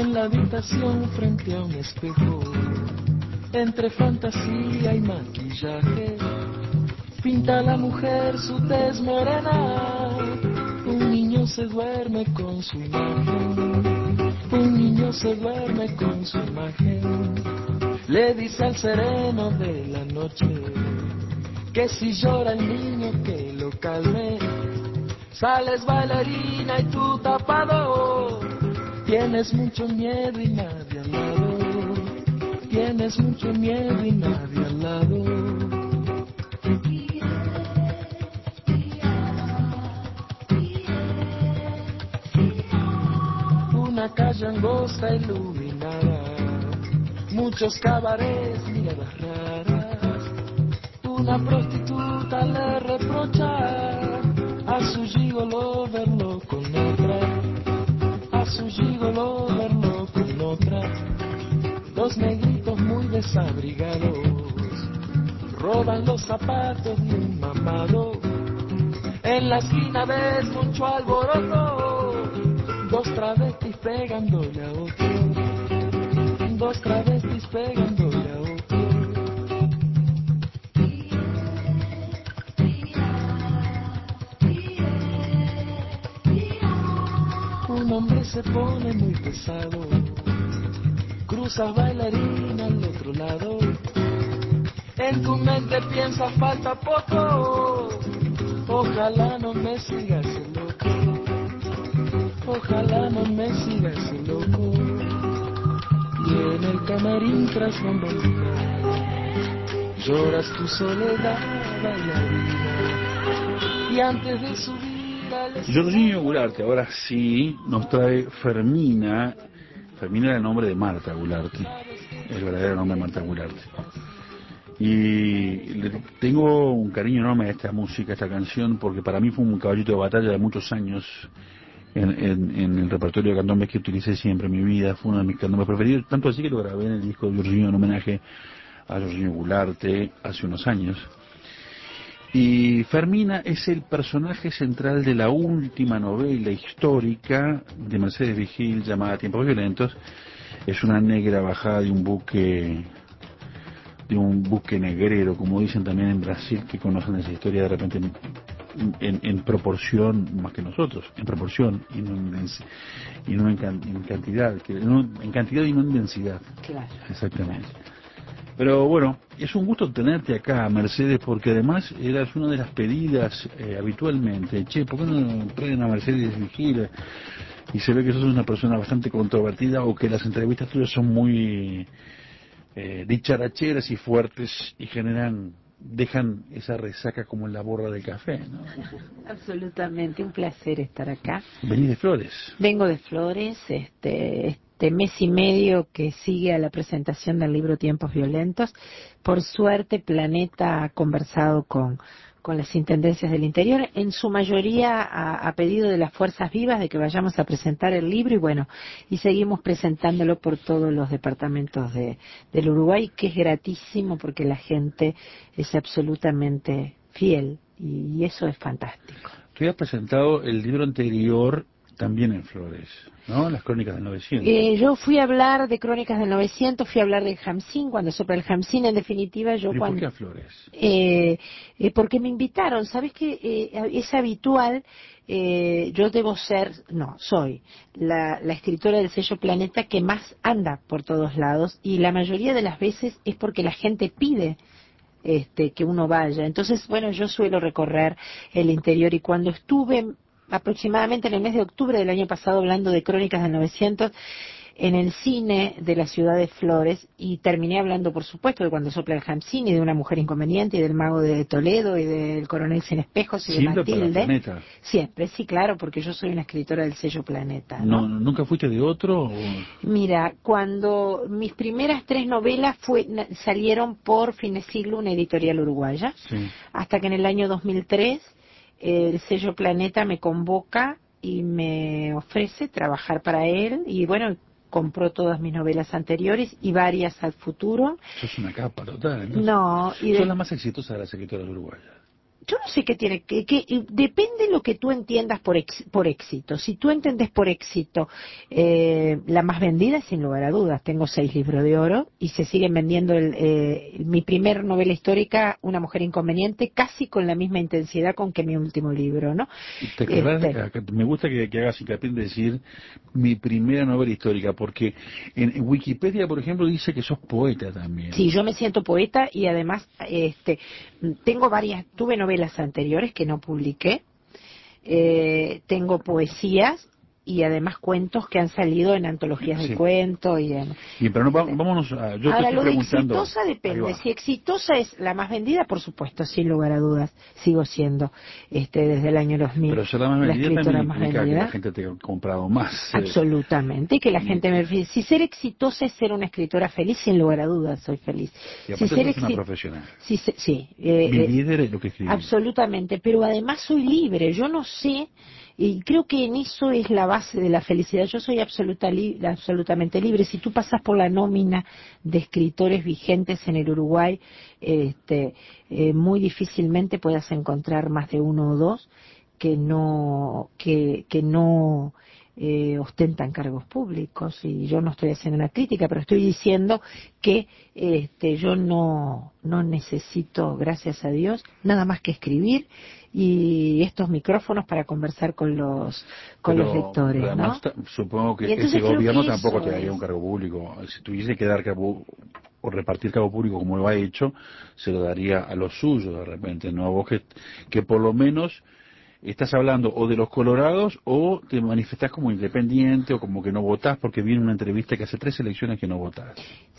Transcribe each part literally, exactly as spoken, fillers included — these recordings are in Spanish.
en la habitación frente a un espejo, entre fantasía y maquillaje, pinta la mujer su tez morena. Un niño se duerme con su imagen, un niño se duerme con su imagen. Le dice al sereno de la noche que si llora el niño que lo calme. Sales bailarina y tú tapado, tienes mucho miedo y nadie al lado, tienes mucho miedo y nadie al lado. Una calle angosta iluminada, muchos cabarets, miradas raras. Una prostituta le reprocha a su gigolo verlo con otra, a su gigolo verlo con otra. Dos negritos muy desabrigados roban los zapatos de un mamado. En la esquina ves mucho alboroto, dos travestis pegándole a otro, dos travestis pegándole a otro. Un hombre se pone muy pesado, cruza bailarina al otro lado. En tu mente piensas falta poco, ojalá no me siga ese loco, ojalá no me siga ese loco. Y en el camarín tras bambalinas lloras tu soledad bailarina. Y antes de subir al Jorginho Goulart, ahora sí, nos trae Fermina. Fermina era el nombre de Marta Goulart, el verdadero nombre de Marta Goulart. Y le tengo un cariño enorme a esta música, a esta canción, porque para mí fue un caballito de batalla de muchos años en, en, en el repertorio de candombes que utilicé siempre en mi vida. Fue uno de mis candombes preferidos, tanto así que lo grabé en el disco de Jorginho en homenaje a Jorginho Goulart hace unos años. Y Fermina es el personaje central de la última novela histórica de Mercedes Vigil llamada Tiempos Violentos. Es una negra bajada de un buque, de un buque negrero, como dicen también en Brasil, que conocen esa historia de repente en, en, en proporción más que nosotros, en proporción y no en, y no en, can, en cantidad, que, no, en cantidad y no en densidad. Claro. Exactamente. Pero bueno, es un gusto tenerte acá, Mercedes, porque además eras una de las pedidas eh, habitualmente. Che, ¿por qué no traen a Mercedes Vigil? Y se ve que sos una persona bastante controvertida o que las entrevistas tuyas son muy eh, dicharacheras y fuertes y generan, dejan esa resaca como en la borra del café, ¿no? Absolutamente, un placer estar acá. Venís de Flores. Vengo de Flores, este, este mes y medio que sigue a la presentación del libro Tiempos Violentos. Por suerte, Planeta ha conversado con, con las intendencias del interior, en su mayoría a, a pedido de las fuerzas vivas de que vayamos a presentar el libro y bueno, y seguimos presentándolo por todos los departamentos de, del Uruguay, que es gratísimo porque la gente es absolutamente fiel y, y eso es fantástico. Tú has presentado el libro anterior también en Flores, ¿no? Las Crónicas del novecientos. Eh, yo fui a hablar de Crónicas del novecientos, fui a hablar del Hamsin, cuando sopla el Hamsin, en definitiva yo ¿Y cuando... por qué a Flores? Eh, eh, porque me invitaron, ¿sabes qué? Eh, es habitual, eh, yo debo ser, no, soy la, la escritora del sello Planeta que más anda por todos lados y la mayoría de las veces es porque la gente pide este, que uno vaya. Entonces, bueno, yo suelo recorrer el interior y cuando estuve aproximadamente en el mes de octubre del año pasado hablando de Crónicas del novecientos en el cine de la ciudad de Flores y terminé hablando, por supuesto, de Cuando sopla el Hamsin y de Una mujer inconveniente y del Mago de Toledo y del Coronel sin espejos y Siempre de Matilde. Para Planeta. Siempre, sí, claro, porque yo soy una escritora del sello Planeta, ¿no? No, ¿nunca fuiste de otro? O... Mira, cuando mis primeras tres novelas fue, salieron por Fin de Siglo, una editorial uruguaya, sí. Hasta que en el año dos mil tres el sello Planeta me convoca y me ofrece trabajar para él y bueno, compró todas mis novelas anteriores y varias al futuro. Sos una capa total, ¿no? No, y Sos de... la más exitosa de las escritoras uruguayas. Yo no sé qué tiene, que, que depende de lo que tú entiendas por ex, por éxito. Si tú entiendes por éxito eh, la más vendida, sin lugar a dudas, tengo seis libros de oro y se siguen vendiendo el, eh, mi primer novela histórica, Una mujer inconveniente, casi con la misma intensidad con que mi último libro, ¿no? Te querrás, Este, me gusta que, que hagas hincapié en decir mi primera novela histórica, porque en, en Wikipedia, por ejemplo, dice que sos poeta también. Sí, yo me siento poeta y además este, tengo varias, tuve novelas anteriores que no publiqué, eh, tengo poesías y además cuentos que han salido en antologías de Sí. cuentos y en, Bien, pero no, va- en- vámonos a... Yo te Ahora, estoy lo de preguntando... exitosa Ahí depende. va. Si exitosa es la más vendida, por supuesto, sin lugar a dudas, sigo siendo, este, desde el año dos mil, Pero ser la más la vendida también escritora más implica que la vendida. gente te ha comprado más. eh, Absolutamente, y que la gente me... Si ser exitosa es ser una escritora feliz, sin lugar a dudas, soy feliz. y Si aparte ser sos una exi- profesional. si se- sí, eh, eh, Vivir de lo que escribís. absolutamente, pero además soy libre, yo no sé, y creo que en eso es la base de la felicidad, yo soy absoluta li- absolutamente libre. Si tú pasas por la nómina de escritores vigentes en el Uruguay, este, eh, muy difícilmente puedas encontrar más de uno o dos que no, que, que no eh, ostentan cargos públicos, y yo no estoy haciendo una crítica, pero estoy diciendo que este, yo no, no necesito, gracias a Dios, nada más que escribir y estos micrófonos para conversar con los con los Pero, pero lectores, además ¿no? ta- supongo que Y este entonces creo gobierno que tampoco eso te daría un es. cargo público. Si tuviese que dar cargo o repartir cargo público como lo ha hecho, se lo daría a los suyos de repente, ¿no? A vos que, que por lo menos estás hablando o de los colorados o te manifestás como independiente o como que no votás porque vi en una entrevista que hace tres elecciones que no votás.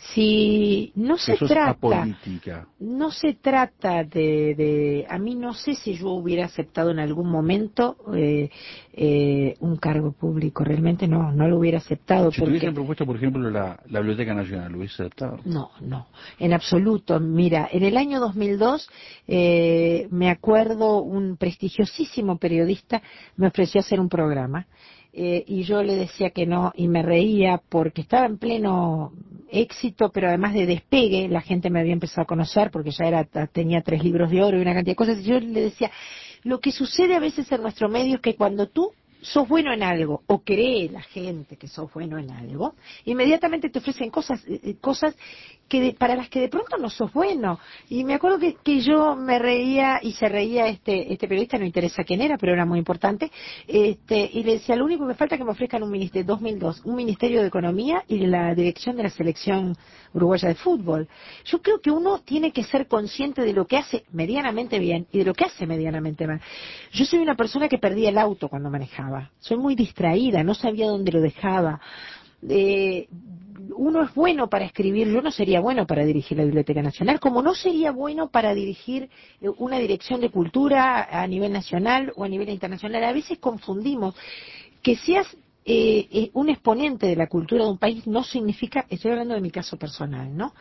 Si no Que se sos trata, apolítica. no se trata de, de, a mí no sé si yo hubiera aceptado en algún momento eh, eh, un cargo público, realmente no, no lo hubiera aceptado Si te hubiesen porque propuesto, por ejemplo, la, la Biblioteca Nacional, ¿lo hubiese aceptado? no, no, en absoluto. Mira, en el año dos mil dos, eh, me acuerdo, un prestigiosísimo periodista me ofreció hacer un programa, eh, y yo le decía que no y me reía porque estaba en pleno éxito, pero además de despegue, la gente me había empezado a conocer porque ya era, tenía tres libros de oro y una cantidad de cosas, y yo le decía, lo que sucede a veces en nuestro medio es que cuando tú sos bueno en algo, o cree la gente que sos bueno en algo, inmediatamente te ofrecen cosas, eh, cosas que de- para las que de pronto no sos bueno. Y me acuerdo que, que yo me reía, y se reía este, este periodista, no interesa quién era, pero era muy importante, este, y le decía, lo único que falta es que me ofrezcan un ministerio, dos mil dos, un ministerio de Economía y la dirección de la selección uruguaya de fútbol. Yo creo que uno tiene que ser consciente de lo que hace medianamente bien y de lo que hace medianamente mal. Yo soy una persona que perdía el auto cuando manejaba. Soy muy distraída, no sabía dónde lo dejaba. Eh, uno es bueno para escribir, yo no sería bueno para dirigir la Biblioteca Nacional, como no sería bueno para dirigir eh, una dirección de cultura a nivel nacional o a nivel internacional. A veces confundimos que seas eh, eh, un exponente de la cultura de un país no significa, estoy hablando de mi caso personal, ¿no?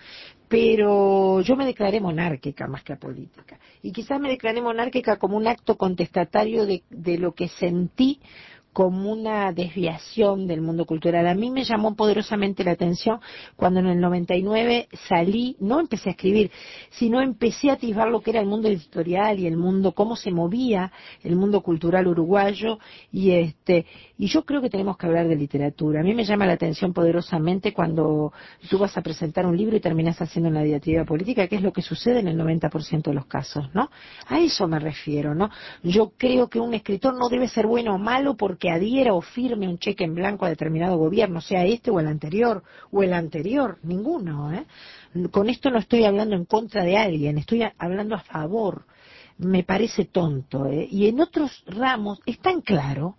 Pero yo me declaré monárquica más que apolítica. Y quizás me declaré monárquica como un acto contestatario de, de lo que sentí como una desviación del mundo cultural. A mí me llamó poderosamente la atención cuando en el noventa y nueve salí, no empecé a escribir, sino empecé a atisbar lo que era el mundo editorial y el mundo, cómo se movía el mundo cultural uruguayo, y este y yo creo que tenemos que hablar de literatura. A mí me llama la atención poderosamente cuando tú vas a presentar un libro y terminas haciendo una diatriba política, que es lo que sucede en el noventa por ciento de los casos, ¿no? A eso me refiero, ¿no? Yo creo que un escritor no debe ser bueno o malo porque adhiera o firme un cheque en blanco a determinado gobierno, sea este o el anterior, o el anterior, ninguno, ¿eh? Con esto no estoy hablando en contra de alguien, estoy hablando a favor. Me parece tonto, ¿eh? Y en otros ramos es tan claro.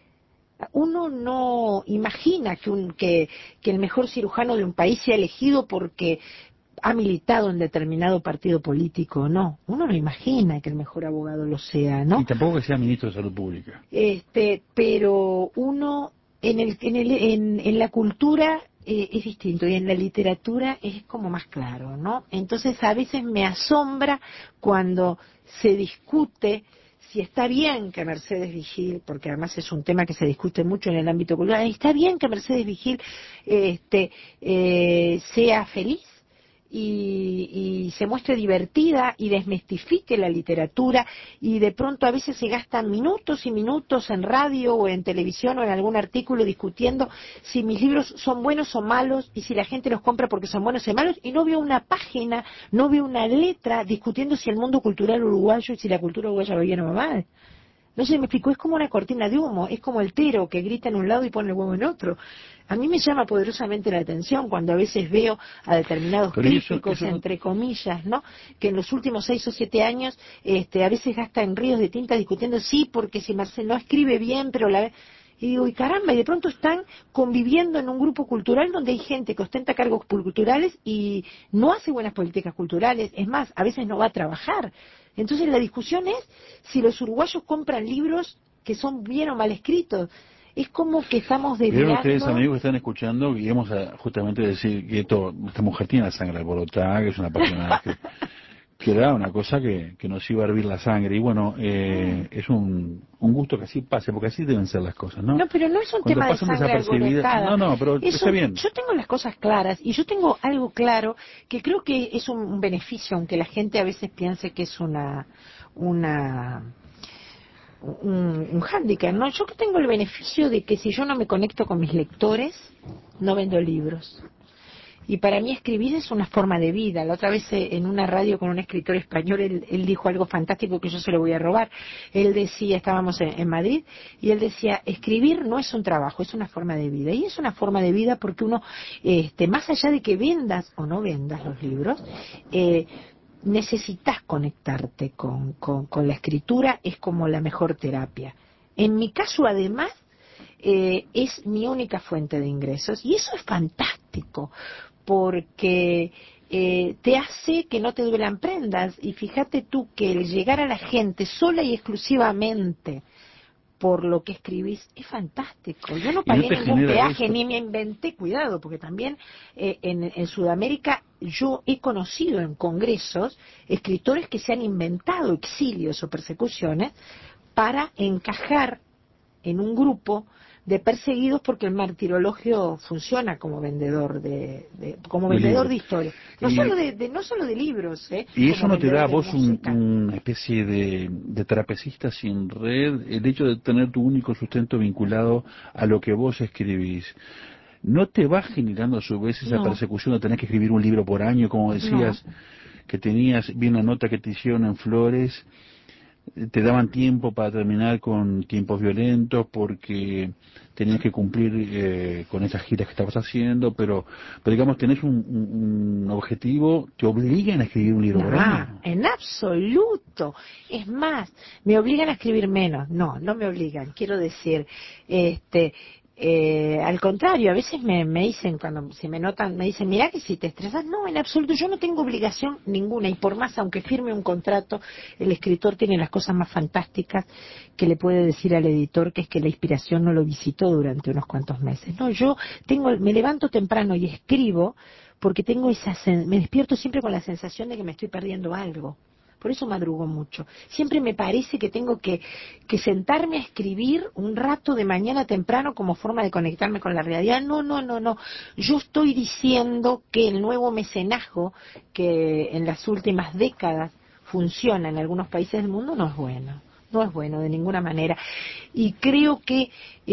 Uno no imagina que, un, que, que el mejor cirujano de un país sea elegido porque ha militado en determinado partido político, no. Uno no imagina que el mejor abogado lo sea, ¿no? Y tampoco que sea ministro de Salud Pública. Este, pero uno en el, en el, en, en la cultura eh, es distinto, y en la literatura es como más claro, ¿no? Entonces a veces me asombra cuando se discute si está bien que Mercedes Vigil, porque además es un tema que se discute mucho en el ámbito cultural, está bien que Mercedes Vigil este, eh, sea feliz y, y se muestre divertida y desmistifique la literatura, y de pronto a veces se gastan minutos y minutos en radio o en televisión o en algún artículo discutiendo si mis libros son buenos o malos y si la gente los compra porque son buenos o malos, y no veo una página, no veo una letra discutiendo si el mundo cultural uruguayo y si la cultura uruguaya va bien o va mal. No sé, me explico, es como una cortina de humo, es como el tero que grita en un lado y pone el huevo en otro. A mí me llama poderosamente la atención cuando a veces veo a determinados Pero eso, críticos, eso no... entre comillas, ¿no?, que en los últimos seis o siete años este, a veces gastan ríos de tinta discutiendo, sí, porque si Marcelo no escribe bien, pero la... Y digo, y caramba, y de pronto están conviviendo en un grupo cultural donde hay gente que ostenta cargos culturales y no hace buenas políticas culturales, es más, a veces no va a trabajar. Entonces la discusión es si los uruguayos compran libros que son bien o mal escritos. Es como que estamos Vieron delirando. ustedes, amigos que están escuchando, que íbamos a justamente decir que esto, esta mujer tiene la sangre alborotada, que es una apasionada, que, que era una cosa que, que nos iba a hervir la sangre. Y bueno, eh, es un, un gusto que así pase, porque así deben ser las cosas, ¿no? No, pero no es un Cuando tema de pasan sangre desapercibidas, alborotada. no, no, pero Es está un- bien. yo tengo las cosas claras y yo tengo algo claro que creo que es un, un beneficio, aunque la gente a veces piense que es una una un, un hándicap, ¿no? Yo que tengo el beneficio de que si yo no me conecto con mis lectores, no vendo libros. Y para mí escribir es una forma de vida. La otra vez eh, en una radio con un escritor español, él, él dijo algo fantástico que yo se lo voy a robar. Él decía, estábamos en, en Madrid, y él decía, escribir no es un trabajo, es una forma de vida. Y es una forma de vida porque uno, este, más allá de que vendas o no vendas los libros, eh, necesitas conectarte con, con, con la escritura, es como la mejor terapia. En mi caso, además, eh, es mi única fuente de ingresos, y eso es fantástico, porque eh, te hace que no te duelan prendas. Y fíjate tú que el llegar a la gente sola y exclusivamente por lo que escribís es fantástico. Yo no Y no pagué te ningún genera peaje esto, ni me inventé, cuidado, porque también eh, en, en Sudamérica yo he conocido en congresos escritores que se han inventado exilios o persecuciones para encajar en un grupo de perseguidos, porque el martirologio funciona como vendedor de, de como de vendedor libros. de historia, no Y, solo de, de no solo de libros, ¿eh? y eso Como no te da a vendedor de vos un- música. una especie de, de trapecista sin red, el hecho de tener tu único sustento vinculado a lo que vos escribís. ¿No te va generando a su vez esa No, persecución de tener que escribir un libro por año, como no. decías, que tenías, vi una nota que te hicieron en Flores, eh, te daban tiempo para terminar con Tiempos Violentos porque tenías que cumplir eh, con esas giras que estabas haciendo, pero, pero digamos, tenés un, un- un objetivo, te obligan a escribir un libro por No, año. en absoluto. Es más, me obligan a escribir menos. No, no me obligan. Quiero decir, este, eh, al contrario, a veces me, me dicen, cuando se me notan, me dicen, mira que si te estresas. No, en absoluto. Yo no tengo obligación ninguna. Y por más, aunque firme un contrato, el escritor tiene las cosas más fantásticas que le puede decir al editor, que es que la inspiración no lo visitó durante unos cuantos meses. No, yo tengo, me levanto temprano y escribo porque tengo esa sen- me despierto siempre con la sensación de que me estoy perdiendo algo. Por eso madrugo mucho. Siempre me parece que tengo que, que sentarme a escribir un rato de mañana temprano como forma de conectarme con la realidad. No, no, no, no. Yo estoy diciendo que el nuevo mecenazgo que en las últimas décadas funciona en algunos países del mundo no es bueno. No es bueno de ninguna manera. Y creo que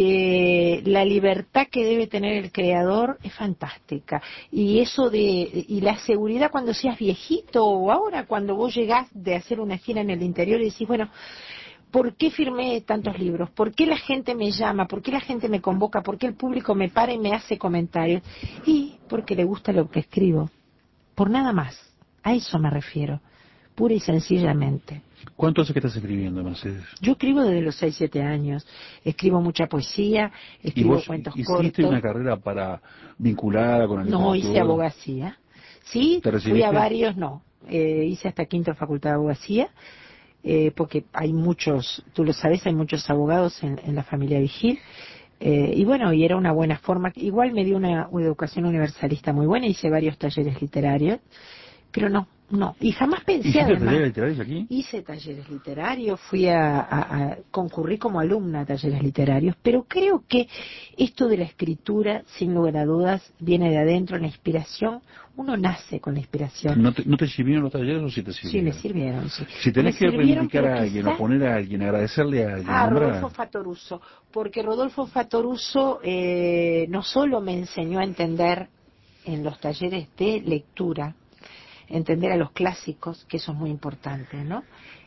eh, la libertad que debe tener el creador es fantástica. Y eso de, y la seguridad cuando seas viejito, o ahora cuando vos llegás de hacer una gira en el interior y decís, bueno, ¿por qué firmé tantos libros? ¿Por qué la gente me llama? ¿Por qué la gente me convoca? ¿Por qué el público me para y me hace comentarios? Y porque le gusta lo que escribo. Por nada más. A eso me refiero. Pura y sencillamente. ¿Cuánto hace que estás escribiendo, Mercedes? Yo escribo desde los seis siete años, escribo mucha poesía, ¿Y escribo vos cuentos hiciste cortos, una carrera para vinculada con la no hice literatura? abogacía, sí, ¿Te fui a recibiste? varios, no, eh, hice hasta quinto facultad de abogacía, eh, porque hay muchos, tú lo sabes, hay muchos abogados en, en la familia Vigil, eh, y bueno, y era una buena forma, igual me dio una, una educación universalista muy buena, hice varios talleres literarios, pero no, no, y jamás pensé ¿Hiciste además. talleres literarios aquí? Hice talleres literarios, fui a, a, a concurrí como alumna a talleres literarios, pero creo que esto de la escritura, sin lugar a dudas, viene de adentro, la inspiración, uno nace con la inspiración. ¿No te, no te sirvieron los talleres o sí te Sí, me sirvieron? sirvieron, sí. Si tenés Me que sirvieron, reivindicar pero a alguien, o quizás... poner a alguien, agradecerle a alguien, Ah, Rodolfo nombrar. Fattoruso, porque Rodolfo Fattoruso eh, no solo me enseñó a entender en los talleres de lectura, entender a los clásicos, que eso es muy importante, ¿no?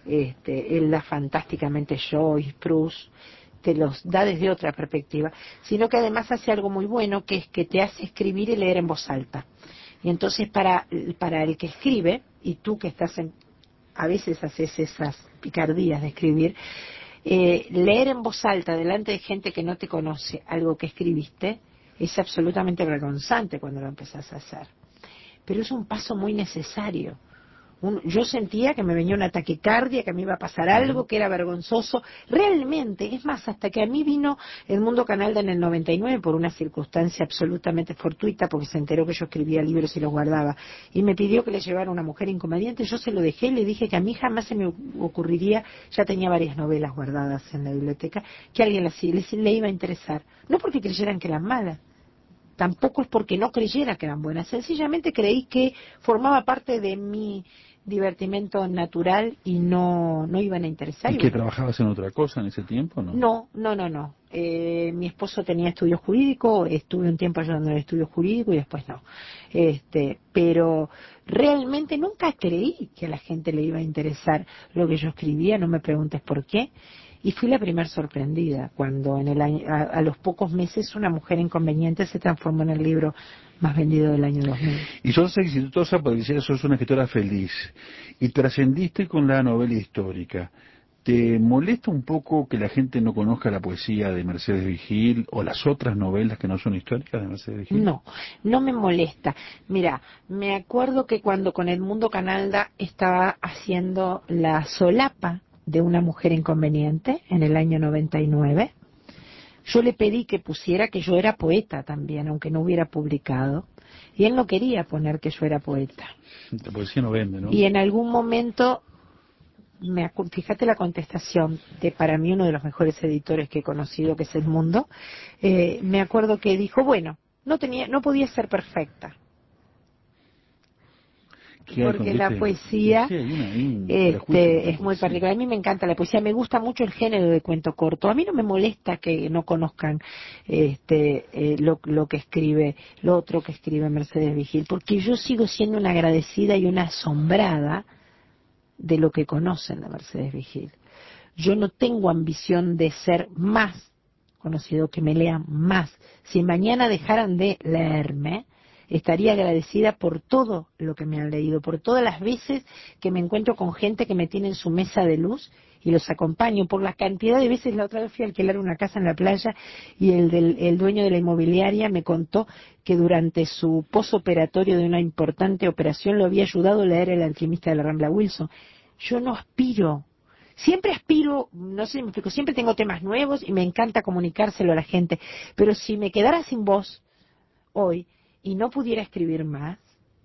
Este, él da fantásticamente Joyce, Proust, te los da desde otra perspectiva, sino que además hace algo muy bueno, que es que te hace escribir y leer en voz alta. Y entonces para, para el que escribe, y tú que estás en, a veces haces esas picardías de escribir, eh, leer en voz alta delante de gente que no te conoce algo que escribiste, es absolutamente vergonzante cuando lo empezás a hacer. Pero es un paso muy necesario. Un, yo sentía que me venía una taquicardia, que me iba a pasar algo, que era vergonzoso. Realmente, es más, hasta que a mí vino el Mundo Canalda en el noventa y nueve por una circunstancia absolutamente fortuita, porque se enteró que yo escribía libros y los guardaba, y me pidió que le llevara una mujer inconveniente. Yo se lo dejé y le dije que a mí jamás se me ocurriría, ya tenía varias novelas guardadas en la biblioteca, que a alguien así le, le iba a interesar. No porque creyeran que eran malas, tampoco es porque no creyera que eran buenas, sencillamente creí que formaba parte de mi divertimento natural y no, no iban a interesar. ¿Y Y que bueno, trabajabas en otra cosa en ese tiempo, no? no, no, no, no. Eh, mi esposo tenía estudios jurídicos, estuve un tiempo ayudando en el estudio jurídico y después no. Este, pero realmente nunca creí que a la gente le iba a interesar lo que yo escribía, no me preguntes por qué. Y fui la primer sorprendida cuando en el año, a, a los pocos meses Una mujer inconveniente se transformó en el libro más vendido del año dos mil. Y sos exitosa porque decías, sos una escritora feliz. Y trascendiste con la novela histórica. ¿Te molesta un poco que la gente no conozca la poesía de Mercedes Vigil o las otras novelas que no son históricas de Mercedes Vigil? No, no me molesta. Mira, me acuerdo que cuando con Edmundo Canalda estaba haciendo la solapa de Una mujer inconveniente en el año noventa y nueve, yo le pedí que pusiera que yo era poeta también, aunque no hubiera publicado, y él no quería poner que yo era poeta. La poesía no vende, ¿no? Y en algún momento, me, acu- fíjate la contestación de para mí uno de los mejores editores que he conocido, que es Edmundo, eh, me acuerdo que dijo, bueno, no tenía, no podía ser perfecta, ¿Qué hay con, porque la viste? poesía Sí, hay, una, hay un prejuicio con este, la es muy poesía. particular. A mí me encanta la poesía, me gusta mucho el género de cuento corto. A mí no me molesta que no conozcan este, eh, lo, lo que escribe, lo otro que escribe Mercedes Vigil, porque yo sigo siendo una agradecida y una asombrada de lo que conocen de Mercedes Vigil. Yo no tengo ambición de ser más conocido, que me lean más. Si mañana dejaran de leerme, estaría agradecida por todo lo que me han leído, por todas las veces que me encuentro con gente que me tiene en su mesa de luz y los acompaño, por la cantidad de veces. La otra vez fui a alquilar una casa en la playa y el, del, el dueño de la inmobiliaria me contó que durante su posoperatorio de una importante operación lo había ayudado a leer El alquimista de la Rambla Wilson. Yo no aspiro, siempre aspiro, no sé si me explico, siempre tengo temas nuevos y me encanta comunicárselo a la gente, pero si me quedara sin voz hoy y no pudiera escribir más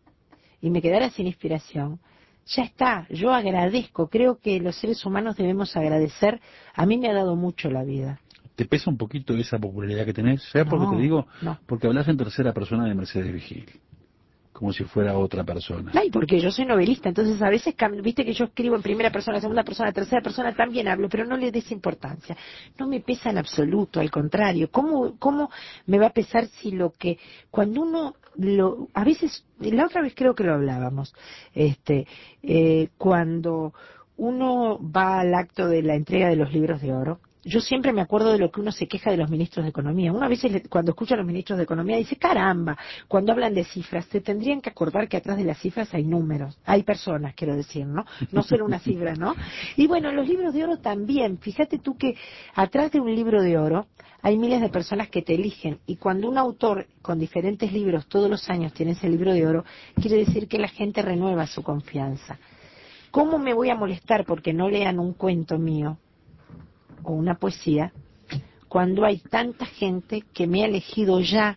y me quedara sin inspiración, ya está. Yo agradezco, creo que los seres humanos debemos agradecer. A mí me ha dado mucho la vida. ¿Te pesa un poquito esa popularidad que tenés? ¿Sabes por qué te No, digo? no. Porque hablas en tercera persona de Mercedes Vigil, como si fuera otra persona. Ay, porque yo soy novelista, entonces a veces, viste que yo escribo en primera persona, segunda persona, tercera persona, también hablo, pero no le des importancia. No me pesa en absoluto, al contrario. ¿Cómo, cómo me va a pesar si lo que, cuando uno, lo, a veces, la otra vez creo que lo hablábamos, este, eh, cuando uno va al acto de la entrega de los libros de oro, yo siempre me acuerdo de lo que uno se queja de los ministros de Economía. Una vez cuando escucha a los ministros de Economía dice, caramba, cuando hablan de cifras, se tendrían que acordar que atrás de las cifras hay números, hay personas, quiero decir, ¿no? No solo una cifra, ¿no? Y bueno, los libros de oro también. Fíjate tú que atrás de un libro de oro hay miles de personas que te eligen, y cuando un autor con diferentes libros todos los años tiene ese libro de oro, quiere decir que la gente renueva su confianza. ¿Cómo me voy a molestar porque no lean un cuento mío o una poesía cuando hay tanta gente que me ha elegido ya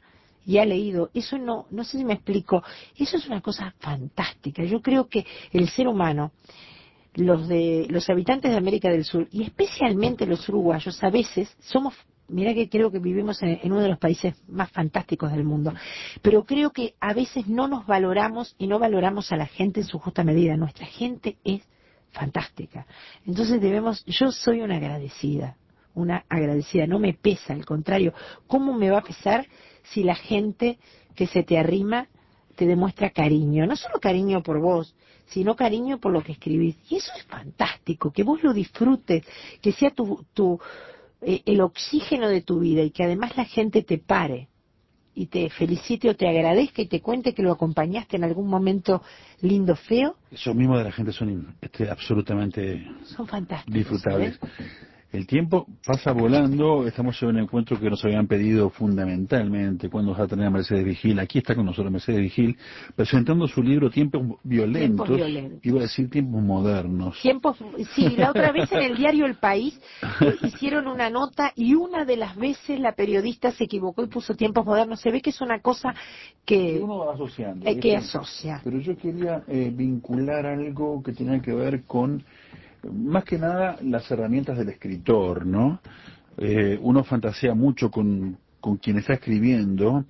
y ha leído. Eso no, no sé si me explico. Eso es una cosa fantástica. Yo creo que el ser humano, los de los habitantes de América del Sur y especialmente los uruguayos, a veces somos, mira que creo que vivimos en, en uno de los países más fantásticos del mundo, pero creo que a veces no nos valoramos y no valoramos a la gente en su justa medida. Nuestra gente es fantástica. Entonces debemos, yo soy una agradecida, una agradecida, no me pesa, al contrario. ¿Cómo me va a pesar si la gente que se te arrima te demuestra cariño? No solo cariño por vos, sino cariño por lo que escribís. Y eso es fantástico, que vos lo disfrutes, que sea tu, tu eh, el oxígeno de tu vida, y que además la gente te pare y te felicite o te agradezca y te cuente que lo acompañaste en algún momento lindo, feo. Esos mismos de la gente son este, absolutamente Son fantásticos, disfrutables. ¿sabes? El tiempo pasa volando, estamos en un encuentro que nos habían pedido fundamentalmente cuando vas a tener a Mercedes Vigil. Aquí está con nosotros Mercedes Vigil, presentando su libro Tiempos Violentos, Tiempos violentos. iba a decir Tiempos Modernos. Tiempos, sí, la otra vez en el diario El País eh, hicieron una nota y una de las veces la periodista se equivocó y puso Tiempos Modernos. Se ve que es una cosa que, Que uno va asociando. eh, que ¿viste? asocia. Pero yo quería eh, vincular algo que tenía que ver con, más que nada, las herramientas del escritor, ¿no? Eh, uno fantasea mucho con, con quien está escribiendo,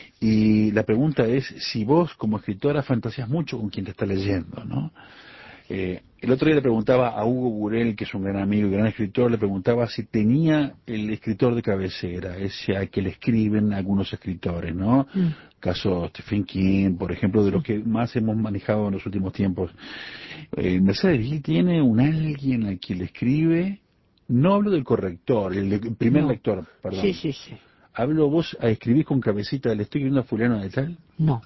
y la pregunta es si vos como escritora fantaseas mucho con quien te está leyendo, ¿no? Eh, el otro día le preguntaba a Hugo Burel, que es un gran amigo y gran escritor, le preguntaba si tenía el escritor de cabecera, ese a que le escriben algunos escritores, ¿no? Mm. Caso Stephen King, por ejemplo, de los que más hemos manejado en los últimos tiempos. Eh, Mercedes Vigil tiene un alguien al que le escribe, no hablo del corrector, el, el primer No. lector, perdón. Sí, sí, sí. Hablo vos a escribir con cabecita, le estoy escribiendo a fulano de tal. No.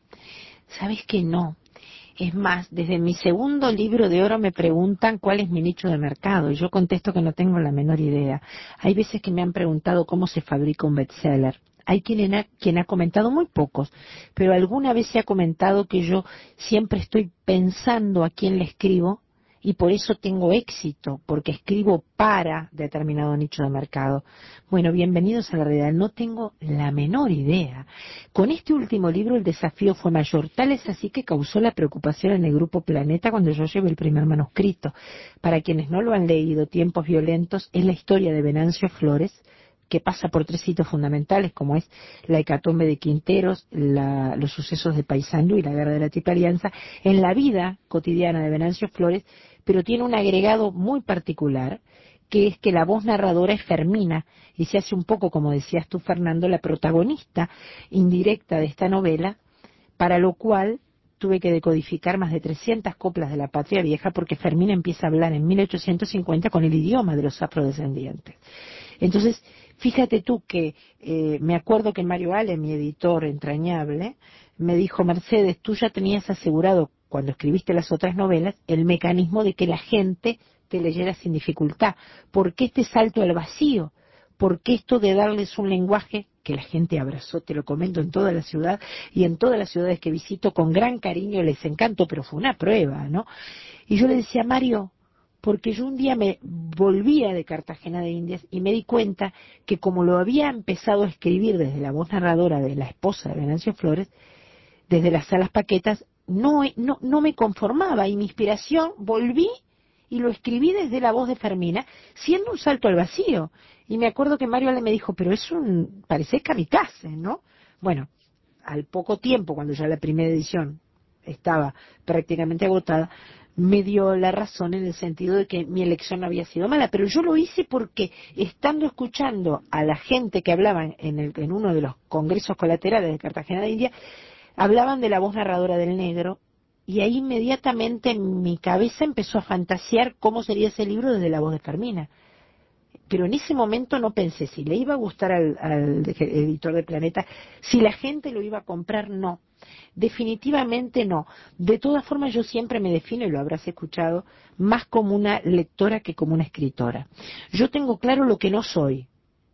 ¿Sabes que no? Es más, desde mi segundo libro de oro me preguntan cuál es mi nicho de mercado y yo contesto que no tengo la menor idea. Hay veces que me han preguntado cómo se fabrica un bestseller. Hay quien ha, quien ha comentado, muy pocos, pero alguna vez se ha comentado que yo siempre estoy pensando a quién le escribo y por eso tengo éxito, porque escribo para determinado nicho de mercado. Bueno, bienvenidos a la realidad. No tengo la menor idea. Con este último libro el desafío fue mayor, tal es así que causó la preocupación en el Grupo Planeta cuando yo llevé el primer manuscrito. Para quienes no lo han leído, Tiempos Violentos es la historia de Venancio Flores, que pasa por tres hitos fundamentales, como es la hecatombe de Quinteros, la, los sucesos de Paysandú y la guerra de la Triple Alianza, en la vida cotidiana de Venancio Flores, pero tiene un agregado muy particular, que es que la voz narradora es Fermina, y se hace un poco, como decías tú, Fernando, la protagonista indirecta de esta novela, para lo cual tuve que decodificar más de trescientas coplas de la Patria Vieja, porque Fermina empieza a hablar en mil ochocientos cincuenta con el idioma de los afrodescendientes. Entonces, fíjate tú que eh, me acuerdo que Mario Ale, mi editor entrañable, me dijo: Mercedes, tú ya tenías asegurado, cuando escribiste las otras novelas, el mecanismo de que la gente te leyera sin dificultad. ¿Por qué este salto al vacío? ¿Por qué esto de darles un lenguaje que la gente abrazó? Te lo comento, en toda la ciudad y en todas las ciudades que visito, con gran cariño, les encanto, pero fue una prueba, ¿no? Y yo le decía: Mario, porque yo un día me volvía de Cartagena de Indias y me di cuenta que como lo había empezado a escribir desde la voz narradora de la esposa de Venancio Flores, desde las salas paquetas, no, no, no me conformaba, y mi inspiración volví y lo escribí desde la voz de Fermina, siendo un salto al vacío. Y me acuerdo que Mario Ale me dijo: pero es un, parece kamikaze, ¿no? Bueno, al poco tiempo, cuando ya la primera edición estaba prácticamente agotada, me dio la razón en el sentido de que mi elección no había sido mala, pero yo lo hice porque, estando escuchando a la gente que hablaban en, el, en uno de los congresos colaterales de Cartagena de India, hablaban de la voz narradora del negro, y ahí inmediatamente mi cabeza empezó a fantasear cómo sería ese libro desde la voz de Fermina. Pero en ese momento no pensé si le iba a gustar al, al editor de Planeta, si la gente lo iba a comprar, no. Definitivamente no. De todas formas, yo siempre me defino, y lo habrás escuchado, más como una lectora que como una escritora. Yo tengo claro lo que no soy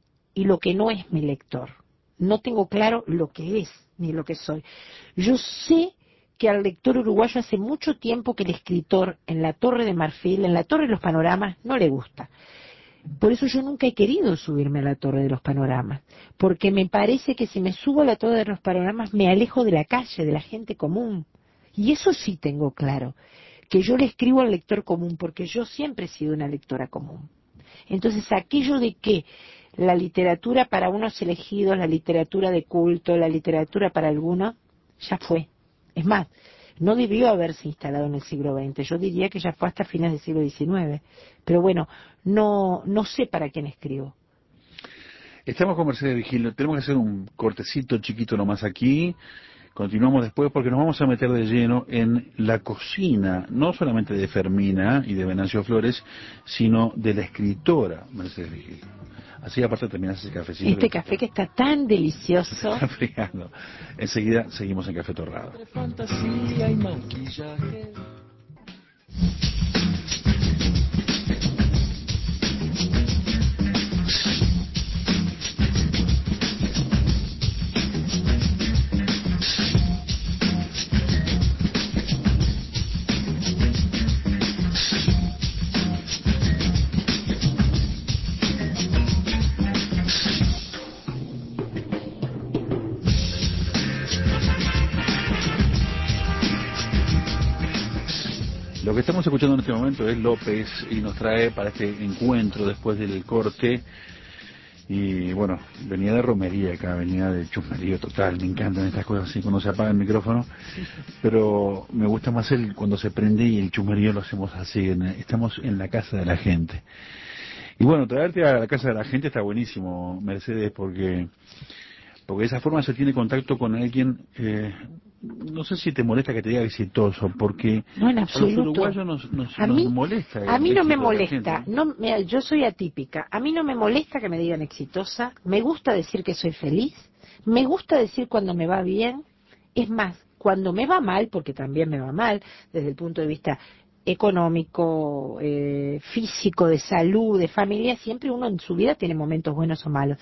y lo que no es mi lector. No tengo claro lo que es ni lo que soy. Yo sé que al lector uruguayo hace mucho tiempo que el escritor en la Torre de Marfil, en la Torre de los Panoramas, no le gusta. Por eso yo nunca he querido subirme a la Torre de los Panoramas, porque me parece que si me subo a la Torre de los Panoramas me alejo de la calle, de la gente común. Y eso sí tengo claro, que yo le escribo al lector común, porque yo siempre he sido una lectora común. Entonces, aquello de que la literatura para unos elegidos, la literatura de culto, la literatura para algunos, ya fue. Es más, no debió haberse instalado en el siglo veinte, yo diría que ya fue hasta fines del siglo diecinueve. Pero bueno, no, no sé para quién escribo. Estamos con Mercedes Vigil, tenemos que hacer un cortecito chiquito nomás aquí. Continuamos después porque nos vamos a meter de lleno en la cocina, no solamente de Fermina y de Venancio Flores, sino de la escritora Mercedes Vigil. Así aparte terminas ese cafecito. Este café que está tan delicioso. Se está fregando. Enseguida seguimos en Café Torrado. Entre fantasía y maquillaje. Lo que estamos escuchando en este momento es López y nos trae para este encuentro después del corte. Y bueno, venía de romería acá, venía de chusmerío total, me encantan estas cosas así cuando se apaga el micrófono, pero me gusta más el cuando se prende y el chusmerío lo hacemos así, en, estamos en la casa de la gente. Y bueno, traerte a la casa de la gente está buenísimo, Mercedes, porque porque de esa forma se tiene contacto con alguien, eh, no sé si te molesta que te diga exitoso, porque No, en a los absoluto. uruguayos nos, nos, A nos mí, molesta. a mí el no me éxito de la molesta. gente. No, mira, yo soy atípica. A mí no me molesta que me digan exitosa. Me gusta decir que soy feliz. Me gusta decir cuando me va bien. Es más, cuando me va mal, porque también me va mal, desde el punto de vista económico, eh, físico, de salud, de familia, siempre uno en su vida tiene momentos buenos o malos.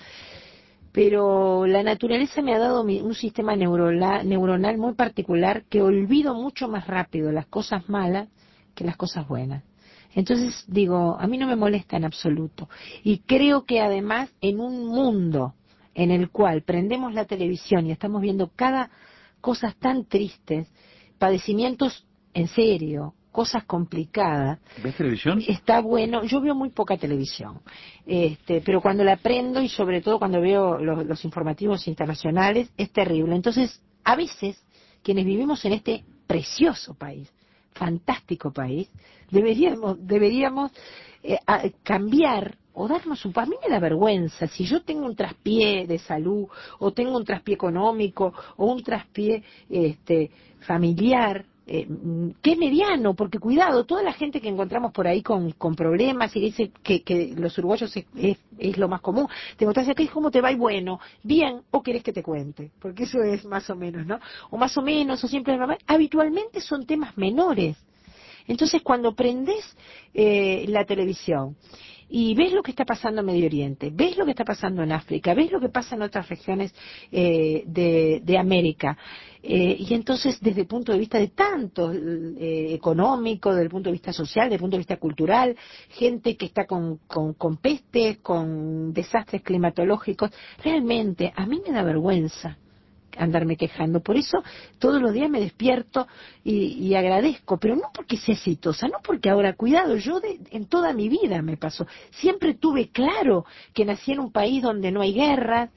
Pero la naturaleza me ha dado mi, un sistema neurola, neuronal muy particular que olvido mucho más rápido las cosas malas que las cosas buenas. Entonces digo, a mí no me molesta en absoluto. Y creo que además en un mundo en el cual prendemos la televisión y estamos viendo cada cosas tan tristes, padecimientos en serio, cosas complicadas. ¿Ves televisión? Está bueno, yo veo muy poca televisión, este, pero cuando la prendo y sobre todo cuando veo los, los informativos internacionales es terrible. Entonces, a veces, quienes vivimos en este precioso país, fantástico país, deberíamos, deberíamos eh, a, cambiar o darnos un... A mí me da vergüenza, si yo tengo un traspié de salud, o tengo un traspié económico, o un traspié este, familiar, eh, que es mediano, porque cuidado, toda la gente que encontramos por ahí con, con problemas y dice que, que los uruguayos es, es, es lo más común, te encontrás acá y cómo te va y bueno, bien, o querés que te cuente, porque eso es más o menos, ¿no? O más o menos, o siempre, habitualmente son temas menores. Entonces, cuando prendés eh, la televisión y ves lo que está pasando en Medio Oriente, ves lo que está pasando en África, ves lo que pasa en otras regiones eh, de, de América, eh, y entonces desde el punto de vista de tanto eh, económico, desde el punto de vista social, desde el punto de vista cultural, gente que está con, con, con pestes, con desastres climatológicos, realmente a mí me da vergüenza andarme quejando. Por eso todos los días me despierto y, y agradezco, pero no porque sea exitosa, no porque ahora, cuidado, yo de, en toda mi vida me pasó, siempre tuve claro que nací en un país donde no hay guerras,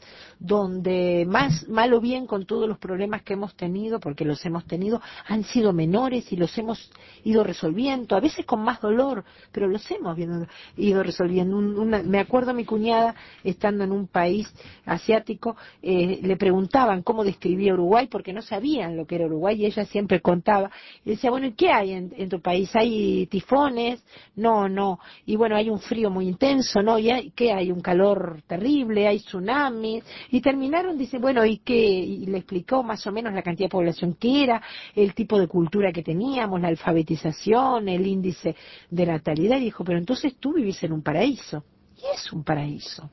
donde más mal o bien con todos los problemas que hemos tenido, porque los hemos tenido, han sido menores y los hemos ido resolviendo, a veces con más dolor, pero los hemos ido resolviendo. Un, una, me acuerdo a mi cuñada, estando en un país asiático, eh, le preguntaban cómo describía Uruguay, porque no sabían lo que era Uruguay, y ella siempre contaba, y decía, bueno, ¿y qué hay en, en tu país? ¿Hay tifones? No, no, y bueno, hay un frío muy intenso, ¿no? ¿Y hay, qué hay? Un calor terrible, hay tsunamis, y terminaron, dice, bueno, ¿y qué? Y le explicó más o menos la cantidad de población que era, el tipo de cultura que teníamos, la alfabetización, el índice de natalidad, y dijo, pero entonces tú vivís en un paraíso, y es un paraíso.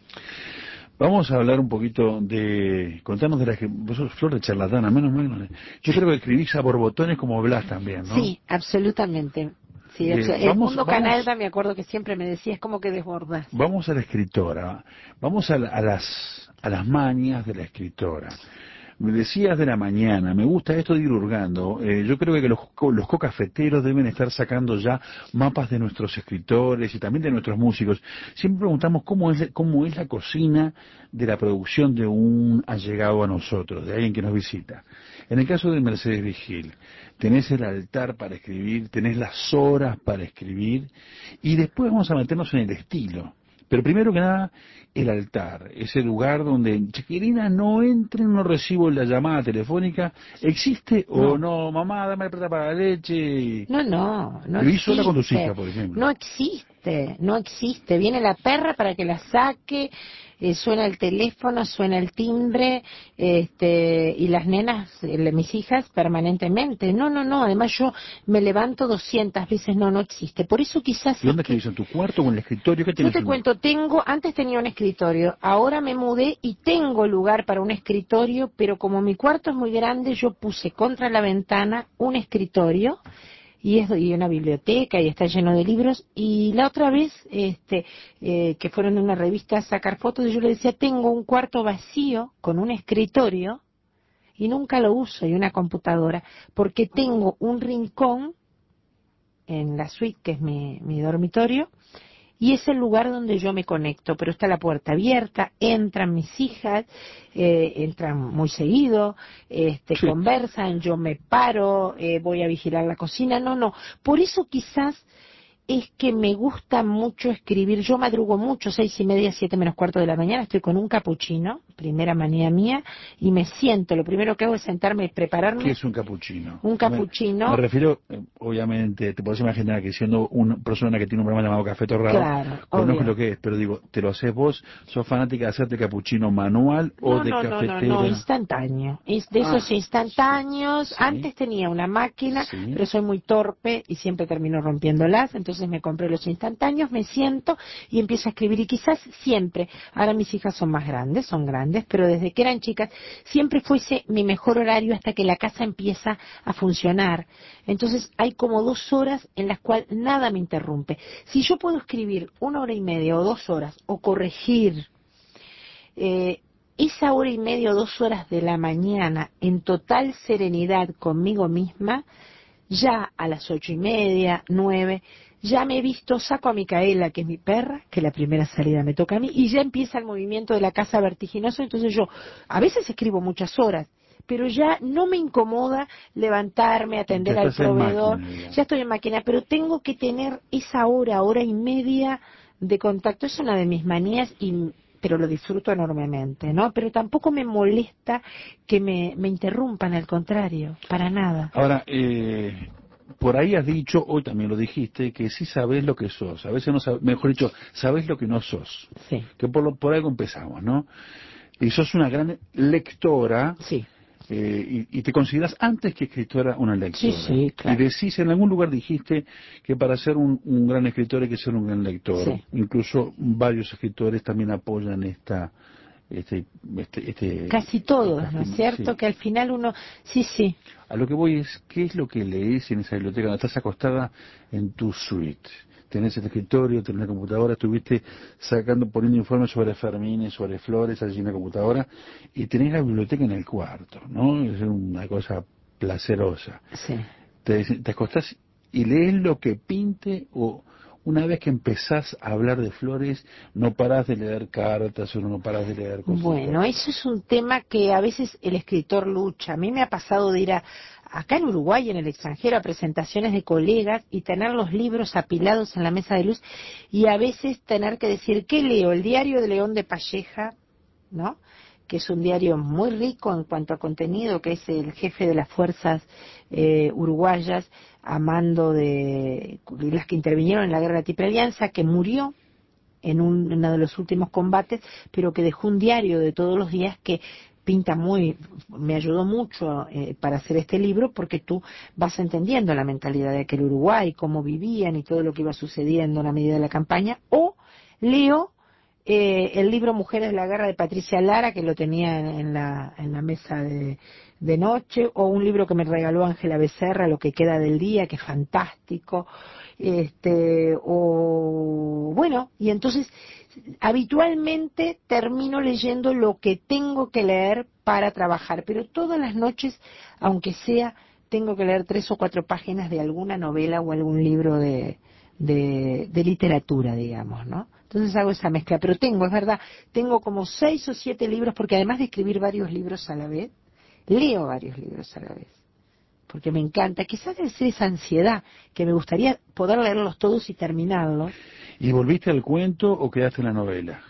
Vamos a hablar un poquito de... Contarnos de la... Vos sos flor de charlatana, menos menos. Yo creo que escribís a borbotones como Blas también, ¿no? Sí, absolutamente. Sí, Eh, el vamos, mundo vamos, Canalda, me acuerdo que siempre me decía, es como que desbordas. vamos a la escritora, vamos a, la- a las a las mañas de la escritora. Me decías de la mañana, me gusta esto de ir hurgando. Eh, yo creo que los, co- los cocafeteros deben estar sacando ya mapas de nuestros escritores y también de nuestros músicos. Siempre preguntamos cómo es, cómo es la cocina de la producción de un allegado a nosotros, de alguien que nos visita. En el caso de Mercedes Vigil, tenés el altar para escribir, tenés las horas para escribir y después vamos a meternos en el estilo. Pero primero que nada, el altar, ese lugar donde Chiquilina no entre, no recibo la llamada telefónica, ¿existe o No, no? Mamá, dame plata para la leche. no, no, no Vivís sola con tus existe, hijas, por ejemplo. no existe, no existe. Viene la perra para que la saque, eh, suena el teléfono, suena el timbre, este, y las nenas, eh, mis hijas, permanentemente. No, no, no, además yo me levanto doscientas veces, no, no existe. Por eso quizás ¿Y es dónde que escribís? ¿En tu cuarto o en el escritorio? ¿Qué yo tenés te en el... cuento, tengo, antes tenía un escritorio, ahora me mudé y tengo lugar para un escritorio, pero como mi cuarto es muy grande, yo puse contra la ventana un escritorio y es y una biblioteca y está lleno de libros. Y la otra vez, este, eh, que fueron de una revista a sacar fotos, y yo le decía, tengo un cuarto vacío con un escritorio y nunca lo uso y una computadora, porque tengo un rincón en la suite, que es mi, mi dormitorio, y es el lugar donde yo me conecto, pero está la puerta abierta, entran mis hijas, eh, entran muy seguido, este, Sí. conversan, yo me paro, eh, voy a vigilar la cocina, no, no, por eso quizás es que me gusta mucho escribir. Yo madrugo mucho, seis y media, siete menos cuarto de la mañana, estoy con un capuchino, primera manía mía, y me siento, lo primero que hago es sentarme y ¿Qué prepararme es un capuchino? un Me, me capuchino. refiero, eh, obviamente, te podés imaginar que siendo una persona que tiene un programa llamado Café Torrado, Claro, conozco obvio. lo que es, pero digo, ¿te lo haces vos? ¿Sos fanática de hacerte capuchino manual o No, de no, no, no, no, cafetera? instantáneo. Es de esos Ah, sí, instantáneos. sí, Antes tenía una máquina, sí. pero soy muy torpe y siempre termino rompiéndolas. Entonces me compré los instantáneos, me siento y empiezo a escribir. Y quizás siempre, ahora mis hijas son más grandes, son grandes, pero desde que eran chicas, siempre fuese mi mejor horario hasta que la casa empieza a funcionar. Entonces hay como dos horas en las cuales nada me interrumpe. Si yo puedo escribir una hora y media o dos horas o corregir, eh, esa hora y media o dos horas de la mañana en total serenidad conmigo misma, ya a las ocho y media, nueve, ya me he visto, saco a Micaela, que es mi perra, que la primera salida me toca a mí, y ya empieza el movimiento de la casa vertiginoso. Entonces yo a veces escribo muchas horas, pero ya no me incomoda levantarme, Ya atender al estás en proveedor, máquina, digamos. ya estoy en máquina, pero tengo que tener esa hora, hora y media de contacto. Es una de mis manías, y pero lo disfruto enormemente, ¿no? Pero tampoco me molesta que me, me interrumpan, al contrario, para nada. Ahora, eh, por ahí has dicho, hoy también lo dijiste, que sí sabés lo que sos. A veces no sabés, mejor dicho, sabés lo que no sos. Sí, Que por, lo- por algo empezamos, ¿no? Y sos una gran lectora, sí, eh, y, y te consideras antes que escritora una sí, lectora. sí, Y claro, decís, en algún lugar dijiste que para ser un, un gran escritor hay que ser un gran lector. sí. Incluso varios escritores también apoyan esta, este, este, este, Casi todos, esta ¿no es afirma- cierto? sí. Que al final uno, sí, sí, A lo que voy es, ¿qué es lo que lees en esa biblioteca cuando estás acostada en tu suite? Tenés el escritorio, tenés la computadora, estuviste sacando, poniendo informes sobre Fermines, sobre flores allí en la computadora, y tenés la biblioteca en el cuarto, ¿no? Es una cosa placerosa. sí. Te, te acostás y lees lo que pinte, o una vez que empezás a hablar de flores, no parás de leer cartas o no parás de leer cositas. Bueno, eso es un tema que a veces el escritor lucha. A mí me ha pasado de ir a, acá en Uruguay, en el extranjero, a presentaciones de colegas y tener los libros apilados en la mesa de luz, y a veces tener que decir, ¿qué leo? El diario de León de Palleja, ¿no? Que es un diario muy rico en cuanto a contenido, que es el jefe de las fuerzas eh, uruguayas, a mando de las que intervinieron en la guerra de la Triple Alianza, que murió en un- uno de los últimos combates, pero que dejó un diario de todos los días que pinta muy, me ayudó mucho eh, para hacer este libro, porque tú vas entendiendo la mentalidad de aquel Uruguay, cómo vivían y todo lo que iba sucediendo en la medida de la campaña. O leo eh, el libro Mujeres de la Guerra de Patricia Lara, que lo tenía en la, en la mesa de, de noche, o un libro que me regaló Ángela Becerra, Lo que queda del día, que es fantástico, este, o bueno, y entonces habitualmente termino leyendo lo que tengo que leer para trabajar, pero todas las noches, aunque sea, tengo que leer tres o cuatro páginas de alguna novela o algún libro de, de, de literatura, digamos, ¿no? Entonces hago esa mezcla, pero tengo, es verdad, tengo como seis o siete libros, porque además de escribir varios libros a la vez, leo varios libros a la vez, porque me encanta, quizás debe ser esa ansiedad, que me gustaría poder leerlos todos y terminarlos. ¿Y volviste al cuento o quedaste en la novela?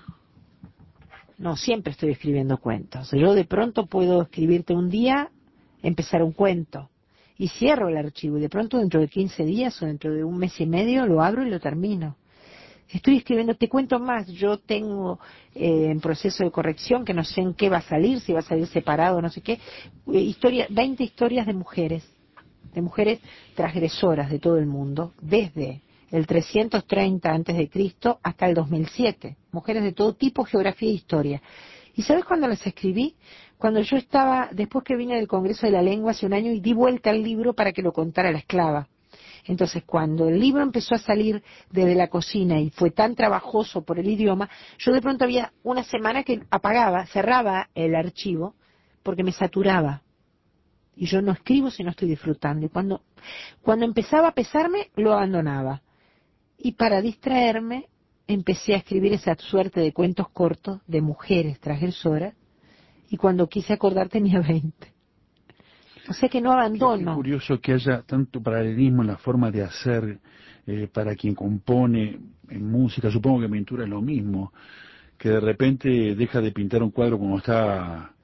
No, siempre estoy escribiendo cuentos. Yo de pronto puedo escribirte un día, empezar un cuento, y cierro el archivo, y de pronto dentro de quince días o dentro de un mes y medio lo abro y lo termino. Estoy escribiendo, te cuento más, yo tengo eh, en proceso de corrección, que no sé en qué va a salir, si va a salir separado, no sé qué, eh, historia, veinte historias de mujeres, de mujeres transgresoras de todo el mundo, desde el trescientos treinta antes de Cristo hasta el dos mil siete, mujeres de todo tipo, geografía e historia. ¿Y sabes cuándo las escribí? Cuando yo estaba, después que vine del Congreso de la Lengua hace un año y di vuelta al libro para que lo contara la esclava. Entonces, cuando el libro empezó a salir desde la cocina y fue tan trabajoso por el idioma, yo de pronto había una semana que apagaba, cerraba el archivo, porque me saturaba. Y yo no escribo si no estoy disfrutando. Y cuando, cuando empezaba a pesarme, lo abandonaba. Y para distraerme, empecé a escribir esa suerte de cuentos cortos de mujeres transgresoras, y cuando quise acordar tenía veinte. O sea que no Qué, qué abandono. curioso que haya tanto paralelismo en la forma de hacer eh, para quien compone en música. Supongo que en pintura es lo mismo, que de repente deja de pintar un cuadro cuando está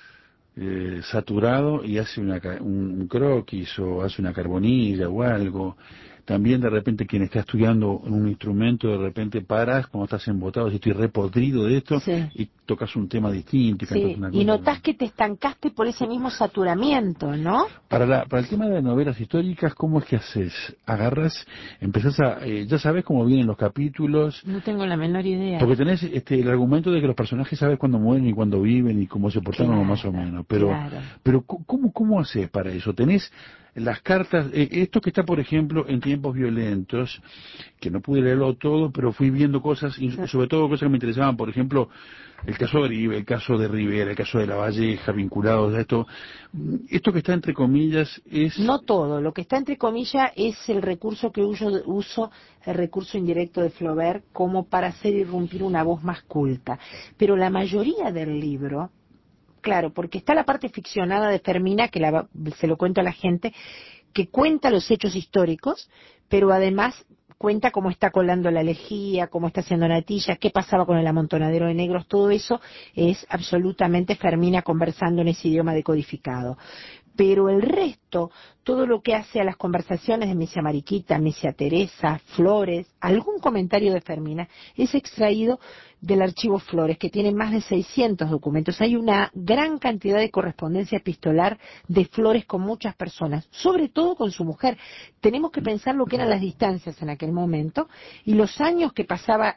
eh, saturado y hace una, ca- un, un croquis o hace una carbonilla o algo. También de repente quien está estudiando un instrumento, de repente paras cuando estás embotado, si estoy repodrido de esto, Sí. y tocas un tema distinto y cantas Sí, una y cosa. notás que te estancaste por ese mismo saturamiento, ¿no? Para, la, para el tema de novelas históricas, ¿cómo es que haces? Agarras, empezás a, eh, ya sabes cómo vienen los capítulos, No tengo la menor idea. porque tenés este, el argumento de que los personajes sabes cuándo mueren y cuándo viven y cómo se portaron o más o Claro, menos, pero, claro. pero c- ¿cómo, cómo haces para eso? Tenés las cartas, eh, esto que está, por ejemplo, en Tiempos Violentos, que no pude leerlo todo, pero fui viendo cosas, y Sí. sobre todo cosas que me interesaban, por ejemplo, el caso de Rive, el caso de Rivera, el caso de La Valleja, vinculados a esto. Esto que está entre comillas es... No todo, lo que está entre comillas es el recurso que uso, uso el recurso indirecto de Flaubert como para hacer irrumpir una voz más culta. Pero la mayoría del libro, claro, porque está la parte ficcionada de Fermina, que la, se lo cuento a la gente, que cuenta los hechos históricos, pero además cuenta cómo está colando la lejía, cómo está haciendo natillas, qué pasaba con el amontonadero de negros, todo eso es absolutamente Fermina conversando en ese idioma decodificado. Pero el resto, todo lo que hace a las conversaciones de Misia Mariquita, Misia Teresa, Flores, algún comentario de Fermina, es extraído del archivo Flores, que tiene más de seiscientos documentos. Hay una gran cantidad de correspondencia epistolar de Flores con muchas personas, sobre todo con su mujer. Tenemos que pensar lo que eran las distancias en aquel momento y los años que pasaba,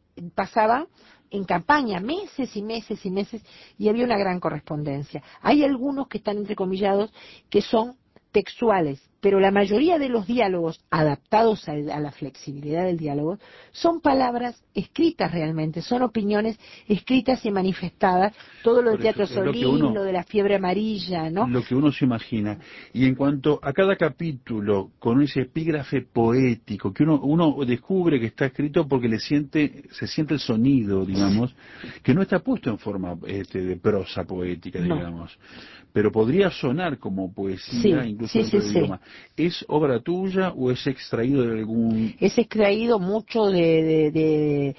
pasaba en campaña, meses y meses y meses, y había una gran correspondencia. Hay algunos que están entrecomillados que son textuales, pero la mayoría de los diálogos adaptados a, a la flexibilidad del diálogo son palabras escritas realmente, son opiniones escritas y manifestadas, todo lo de Por eso Teatro es lo que Solís, uno, lo de la fiebre amarilla, ¿no? lo que uno se imagina. Y en cuanto a cada capítulo, con ese epígrafe poético, que uno, uno descubre que está escrito porque le siente, se siente el sonido, digamos, que no está puesto en forma este, de prosa poética, No, digamos, pero podría sonar como poesía, sí, incluso sí, sí, dentro del sí. idioma. ¿Es obra tuya o es extraído de algún... Es extraído mucho de, de, de,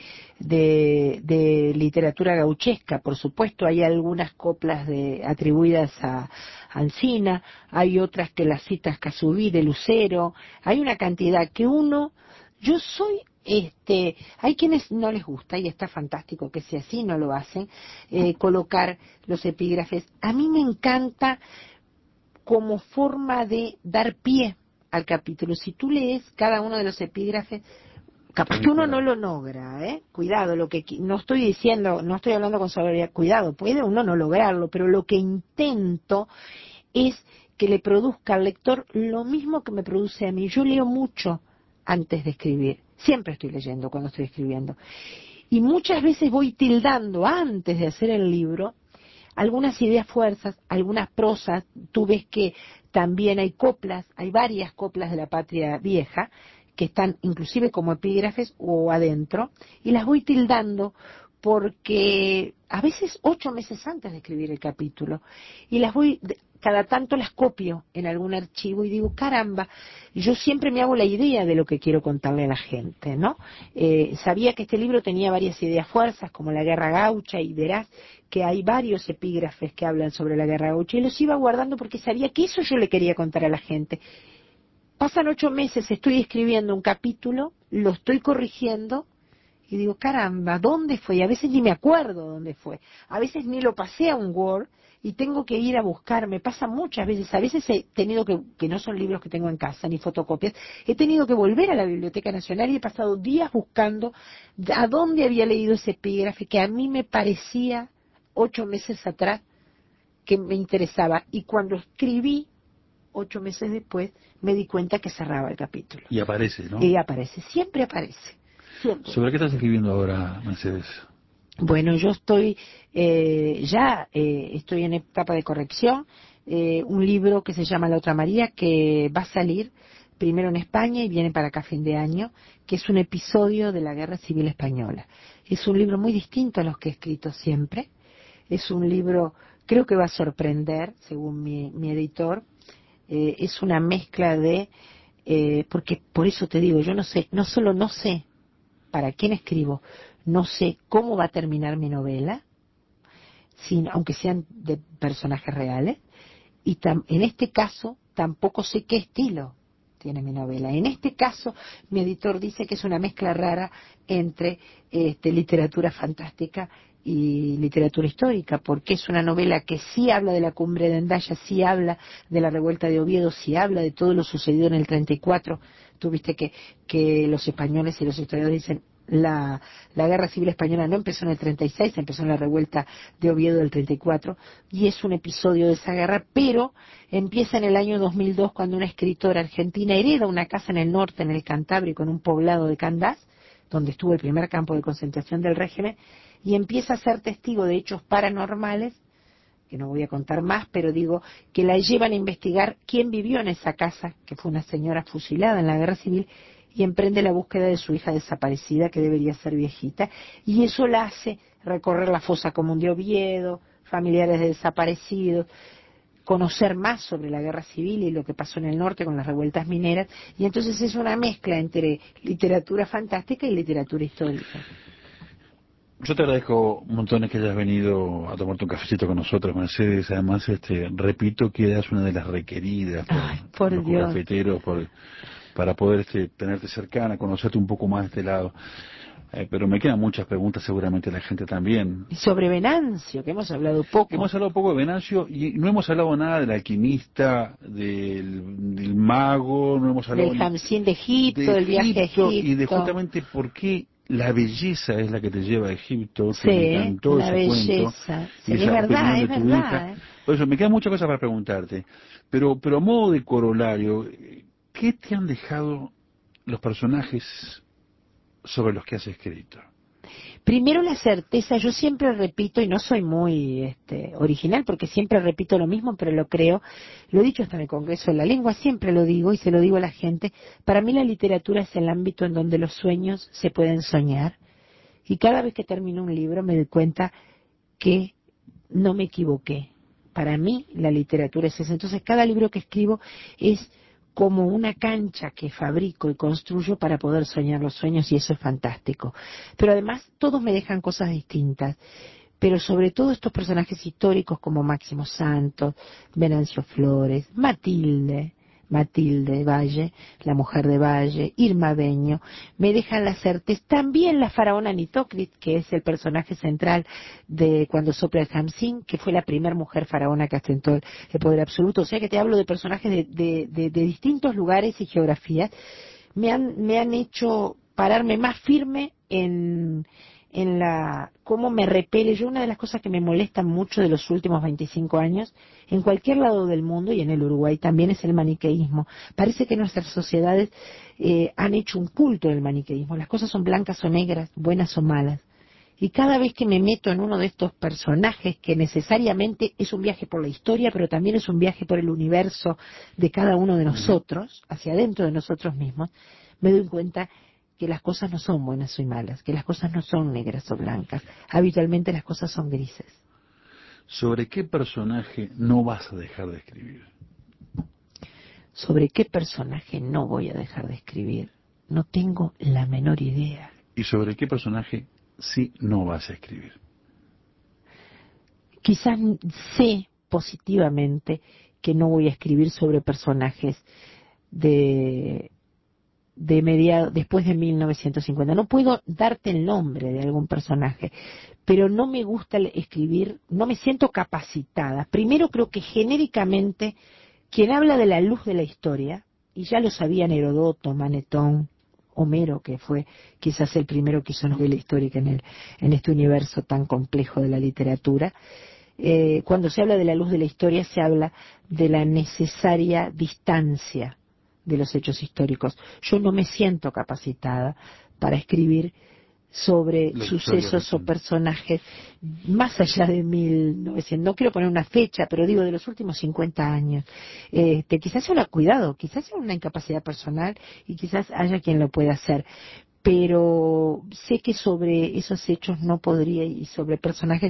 de, de literatura gauchesca, por supuesto. Hay algunas coplas de, atribuidas a Ancina, hay otras que las citas Casubí, de Lucero, hay una cantidad que uno, yo soy, este, hay quienes no les gusta, y está fantástico que sea así, no lo hacen, eh, colocar los epígrafes. A mí me encanta como forma de dar pie al capítulo. Si tú lees cada uno de los epígrafes, capaz que uno no lo logra, ¿eh? Cuidado, lo que no estoy diciendo, no estoy hablando con seguridad, cuidado, puede uno no lograrlo, pero lo que intento es que le produzca al lector lo mismo que me produce a mí. Yo leo mucho antes de escribir, siempre estoy leyendo cuando estoy escribiendo, y muchas veces voy tildando antes de hacer el libro algunas ideas fuerzas, algunas prosas. Tú ves que también hay coplas, hay varias coplas de la Patria Vieja, que están inclusive como epígrafes o adentro, y las voy tildando porque a veces ocho meses antes de escribir el capítulo, y las voy, cada tanto las copio en algún archivo y digo, caramba, yo siempre me hago la idea de lo que quiero contarle a la gente, ¿no? Eh, sabía que este libro tenía varias ideas fuerzas, como la Guerra Gaucha, y verás que hay varios epígrafes que hablan sobre la Guerra Gaucha, y los iba guardando porque sabía que eso yo le quería contar a la gente. Pasan ocho meses, estoy escribiendo un capítulo, lo estoy corrigiendo y digo, caramba, ¿dónde fue? Y a veces ni me acuerdo dónde fue. A veces ni lo pasé a un Word y tengo que ir a buscar. Me pasa muchas veces. A veces he tenido que, que no son libros que tengo en casa ni fotocopias, he tenido que volver a la Biblioteca Nacional y he pasado días buscando a dónde había leído ese epígrafe que a mí me parecía ocho meses atrás que me interesaba. Y cuando escribí, ocho meses después, me di cuenta que cerraba el capítulo. Y aparece, ¿no? Y aparece, siempre aparece. Siempre. ¿Sobre qué estás escribiendo ahora, Mercedes? Bueno, yo estoy, eh, ya eh, estoy en etapa de corrección, eh, un libro que se llama La Otra María, que va a salir primero en España y viene para acá a fin de año, que es un episodio de la Guerra Civil Española. Es un libro muy distinto a los que he escrito siempre. Es un libro, creo que va a sorprender, según mi, mi editor. Eh, es una mezcla de, eh, porque por eso te digo, yo no sé, no solo no sé para quién escribo, no sé cómo va a terminar mi novela, sin, aunque sean de personajes reales, y tam, en este caso tampoco sé qué estilo tiene mi novela. En este caso, mi editor dice que es una mezcla rara entre este, literatura fantástica y literatura histórica, porque es una novela que sí habla de la cumbre de Hendaya, sí habla de la revuelta de Oviedo, sí habla de todo lo sucedido en el treinta y cuatro. Tú viste que, que los españoles y los historiadores dicen la, la guerra civil española no empezó en el treinta y seis, empezó en la revuelta de Oviedo del treinta y cuatro, y es un episodio de esa guerra, pero empieza en el año dos mil dos, cuando una escritora argentina hereda una casa en el norte, en el Cantábrico, en un poblado de Candás, donde estuvo el primer campo de concentración del régimen, y empieza a ser testigo de hechos paranormales, que no voy a contar más, pero digo que la llevan a investigar quién vivió en esa casa, que fue una señora fusilada en la guerra civil, y emprende la búsqueda de su hija desaparecida, que debería ser viejita, y eso la hace recorrer la fosa común de Oviedo, familiares de desaparecidos, conocer más sobre la guerra civil y lo que pasó en el norte con las revueltas mineras, y entonces es una mezcla entre literatura fantástica y literatura histórica. Yo te agradezco un montón que hayas venido a tomarte un cafecito con nosotros, Mercedes. Además, este, repito que eres una de las requeridas por, Ay, por los Dios. cafeteros por, para poder este, tenerte cercana, conocerte un poco más de este lado. Eh, pero me quedan muchas preguntas, seguramente la gente también. Y sobre Venancio, que hemos hablado poco. Hemos hablado poco de Venancio y no hemos hablado nada del alquimista, del, del mago, no hemos hablado del ni- Hamsín de Egipto, de del viaje a Egipto Egipto. y de justamente por qué la belleza es la que te lleva a Egipto, que Sí, me encantó una ese cuento belleza. Sí, y es esa verdad, opinión es de tu verdad. hija. ¿eh? Por eso me quedan muchas cosas para preguntarte, pero pero a modo de corolario, ¿qué te han dejado los personajes sobre los que has escrito? Primero la certeza, yo siempre repito, y no soy muy este, original porque siempre repito lo mismo, pero lo creo, lo he dicho hasta en el Congreso de la Lengua, siempre lo digo y se lo digo a la gente, para mí la literatura es el ámbito en donde los sueños se pueden soñar, y cada vez que termino un libro me doy cuenta que no me equivoqué. Para mí la literatura es eso. Entonces cada libro que escribo es como una cancha que fabrico y construyo para poder soñar los sueños, y eso es fantástico. Pero además todos me dejan cosas distintas, pero sobre todo estos personajes históricos como Máximo Santos, Venancio Flores, Matilde, Matilde Valle, la mujer de Valle, Irma Beño, me dejan la certeza, también la faraona Nitocris, que es el personaje central de Cuando sopla el Hamsín, que fue la primera mujer faraona que ostentó el, el poder absoluto. O sea que te hablo de personajes de, de, de, de distintos lugares y geografías. Me han, me han hecho pararme más firme en, en la cómo me repele. Yo, una de las cosas que me molestan mucho de los últimos veinticinco años, en cualquier lado del mundo y en el Uruguay también, es el maniqueísmo. Parece que nuestras sociedades eh, han hecho un culto del maniqueísmo. Las cosas son blancas o negras, buenas o malas. Y cada vez que me meto en uno de estos personajes, que necesariamente es un viaje por la historia, pero también es un viaje por el universo de cada uno de nosotros, hacia adentro de nosotros mismos, me doy cuenta que las cosas no son buenas o malas, que las cosas no son negras o blancas. Habitualmente las cosas son grises. ¿Sobre qué personaje no vas a dejar de escribir? ¿Sobre qué personaje no voy a dejar de escribir? No tengo la menor idea. ¿Y sobre qué personaje sí no vas a escribir? Quizás sé positivamente que no voy a escribir sobre personajes de de mediado, después de mil novecientos cincuenta. No puedo darte el nombre de algún personaje, pero no me gusta escribir, no me siento capacitada. Primero, creo que genéricamente quien habla de la luz de la historia, y ya lo sabían Herodoto, Manetón, Homero, que fue quizás el primero que hizo novela histórica en, el, en este universo tan complejo de la literatura, eh, cuando se habla de la luz de la historia se habla de la necesaria distancia de los hechos históricos. Yo no me siento capacitada para escribir sobre la sucesos o personajes más allá de mil novecientos. No quiero poner una fecha, pero digo de los últimos cincuenta años. Este, quizás sea un cuidado, quizás sea una incapacidad personal y quizás haya quien lo pueda hacer. Pero sé que sobre esos hechos no podría, y sobre personajes,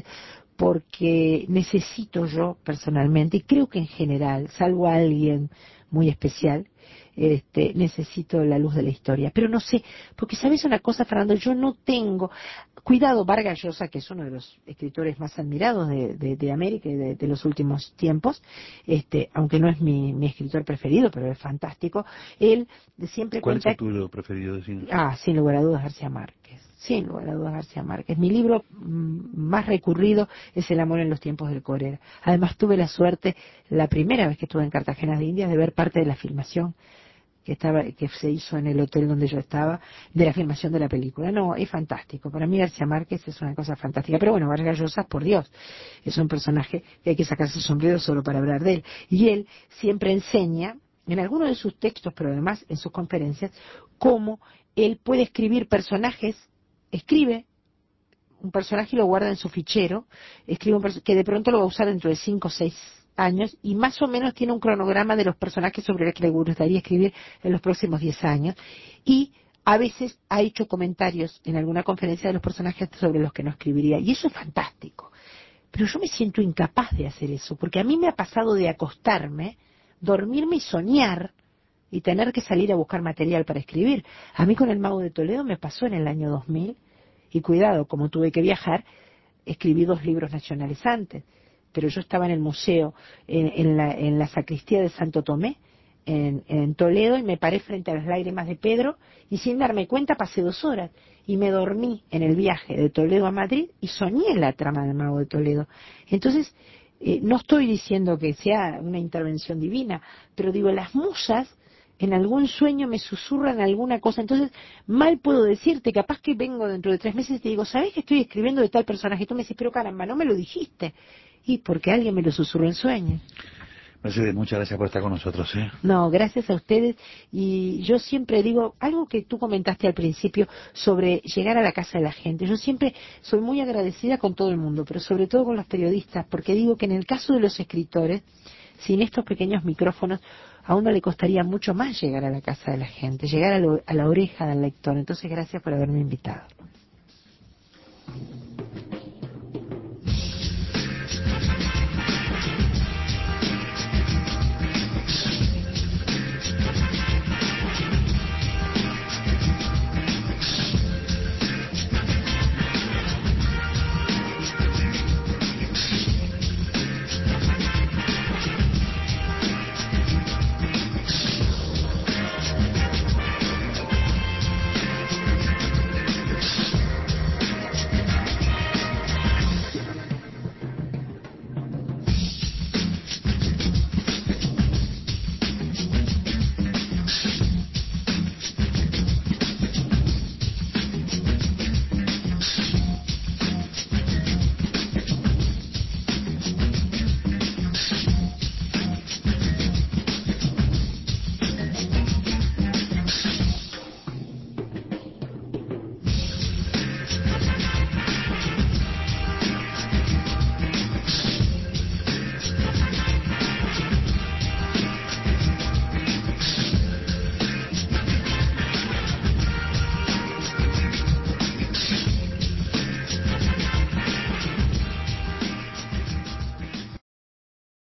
porque necesito yo personalmente, y creo que en general, salvo a alguien muy especial, este, necesito la luz de la historia. Pero no sé, porque sabes una cosa, Fernando, yo no tengo, cuidado, Vargas Llosa, que es uno de los escritores más admirados de, de, de América y de, de los últimos tiempos, este, aunque no es mi, mi escritor preferido, pero es fantástico, él siempre ¿Cuál cuenta... es tu libro preferido? Decir? Ah, sin lugar a dudas, García Márquez. Sin lugar a dudas, García Márquez. Mi libro mm, más recurrido es El amor en los tiempos del cólera. Además, tuve la suerte, la primera vez que estuve en Cartagena de Indias, de ver parte de la filmación que estaba que se hizo en el hotel donde yo estaba, de la filmación de la película. No, es fantástico. Para mí García Márquez es una cosa fantástica. Pero bueno, Vargas Llosa, por Dios, es un personaje que hay que sacarse el sombrero solo para hablar de él. Y él siempre enseña, en algunos de sus textos, pero además en sus conferencias, cómo él puede escribir personajes, escribe un personaje y lo guarda en su fichero, escribe un perso- que de pronto lo va a usar dentro de cinco o seis años, y más o menos tiene un cronograma de los personajes sobre los que le gustaría escribir en los próximos diez años, y a veces ha hecho comentarios en alguna conferencia de los personajes sobre los que no escribiría, y eso es fantástico. Pero yo me siento incapaz de hacer eso, porque a mí me ha pasado de acostarme, dormirme y soñar, y tener que salir a buscar material para escribir. A mí con El Mago de Toledo me pasó en el año dos mil, y cuidado, como tuve que viajar, escribí dos libros nacionalizantes, pero yo estaba en el museo, en, en, la, en la sacristía de Santo Tomé, en, en Toledo, y me paré frente a las lágrimas de Pedro, y sin darme cuenta pasé dos horas, y me dormí en el viaje de Toledo a Madrid, y soñé la trama del Mago de Toledo. Entonces, eh, no estoy diciendo que sea una intervención divina, pero digo, las musas en algún sueño me susurran alguna cosa, entonces mal puedo decirte, capaz que vengo dentro de tres meses y te digo, ¿sabés que estoy escribiendo de tal personaje? Y tú me dices, pero caramba, no me lo dijiste. Y porque alguien me lo susurró en sueños. Mercedes, muchas gracias por estar con nosotros. ¿eh? No, gracias a ustedes. Y yo siempre digo, algo que tú comentaste al principio sobre llegar a la casa de la gente. Yo siempre soy muy agradecida con todo el mundo, pero sobre todo con los periodistas, porque digo que en el caso de los escritores, sin estos pequeños micrófonos, a uno le costaría mucho más llegar a la casa de la gente, llegar a, lo, a la oreja del lector. Entonces, gracias por haberme invitado.